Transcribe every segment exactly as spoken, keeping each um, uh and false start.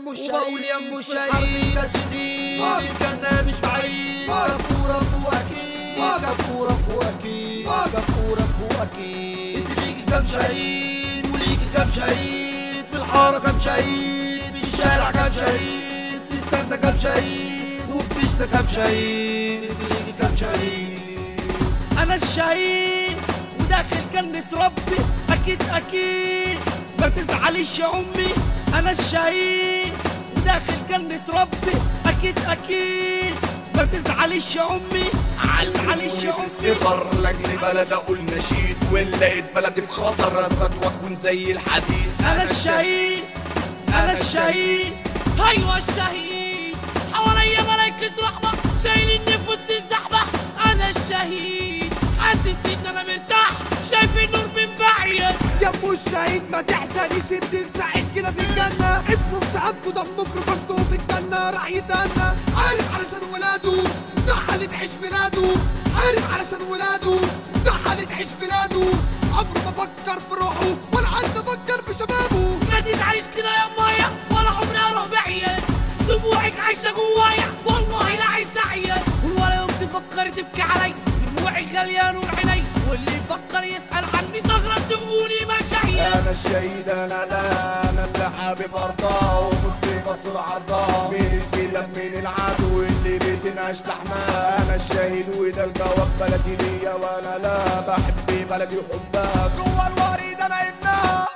ام الشهيد يا ام الشهيد كان شديد الجنة مش بعيد كفور ابو اكيد كفور ابو اكيد كفور ابو اكيد انت ليكي كام شهيد وليكي كام شهيد في الحارة كام شهيد في الشارع كام شهيد في استنى كام شهيد وفي دشنا كام شهيد انت ليكي كام شهيد انا الشهيد وداخل جنة ربي اكيد اكيد ما تزعليش يا امي انا الشهيد وداخل جنة ربي اكيد اكيد ما تزعليش يا امي تزعليش يا امي الصغر لاجل بلد اقول نشيد وان لقيت بلدي في خطر اثبت واكون زي الحديد انا الشهيد انا الشهيد ايوه الشهيد حواليا ملايكة رحمة شايليني في وسط الزحمة انا الشهيد حاسس ان انا مرتاح شايف النور من بعيد يا ابو الشهيد ما تحزنيش اديك سعيد كده في الجنة اسمه في شهادته دمه في رجولته في الجنة راح يتهنى عارف علشان ولاده ضحى لتعيش بلاده عارف علشان ولاده ضحى لتعيش بلاده عمره ما فكر في روحه ولا حتى فكر في شبابه ما تزعليش كده يا مايا ولا عمري اروح بعيد دموعك عايشة جوايا والله لا عايز اعيد ولا يوم تفكري تبكي علي دموعك غالية نور عيني واللي يفكر يسأل عني ثغرة تغوني ما شهيد انا الشهيد انا لا انا اللي حابب ارضاه وكنت بصر عرضاه مين الكلاب مين العدو اللي بتنعش لحماه انا الشهيد وده الجواب بلدي ليا وانا لا بحب بلدي وحبها جوا الوريد انا ابنها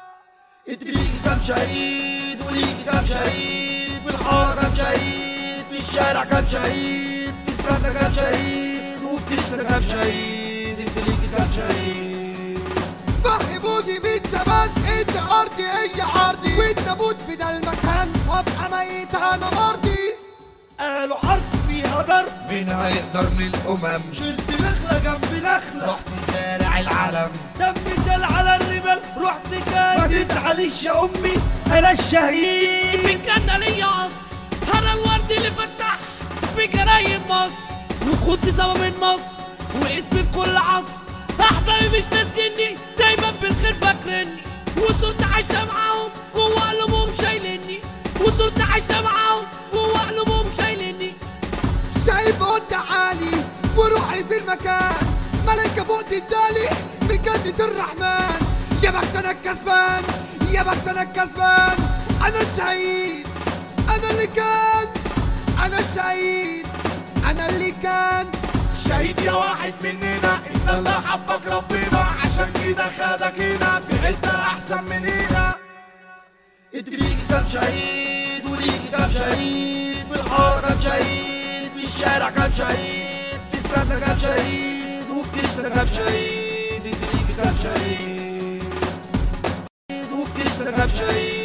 انت ليكي كام شهيد وليكي كام شهيد في الحارة كام شهيد في الشارع كام شهيد في استنى كام شهيد وفي دشنا كام شهيد انت ليكي كام شهيد فهموني من زمان ان ارضي هي عرضي وان اموت في ده المكان وابقى ميت انا مرضي قالوا حرب فيها ضرب مين هيقدر من الامم شلت نخلة جنب نخلة رحت زارع العلم دم سال على الرمال رحت جاي ما تزعليش يا امي انا الشهيد في الجنة ليا قصر انا الورد اللي فتح في جرايم مصر وكنت سبب النصر واسمي في كل عصر احبابي مش ناسيني دايما بالخير فاكرني وصرت عايشة معاهم جوا قلوبهم شايلني وصرت عايشة معاهم جوا قلوبهم شايلني شايف قد عالي وروحي في المكان ملايكة فوق تدالي من جنة الرحمن يا بخت انا الكسبان يا بخت انا الكسبان انا الشهيد انا اللي كان انا الشهيد انا اللي كان شهيد يا واحد مننا انت اللي حبك ربنا عشان كده خدك هنا في حتة احسن من هنا انت ليكي كام شهيد وليكي كام شهيد في الحارة كام شهيد في الشارع كام شهيد في استنى كام شهيد وفي دشنا كام شهيد انت ليكي كام شهيد وفي دشنا كام شهيد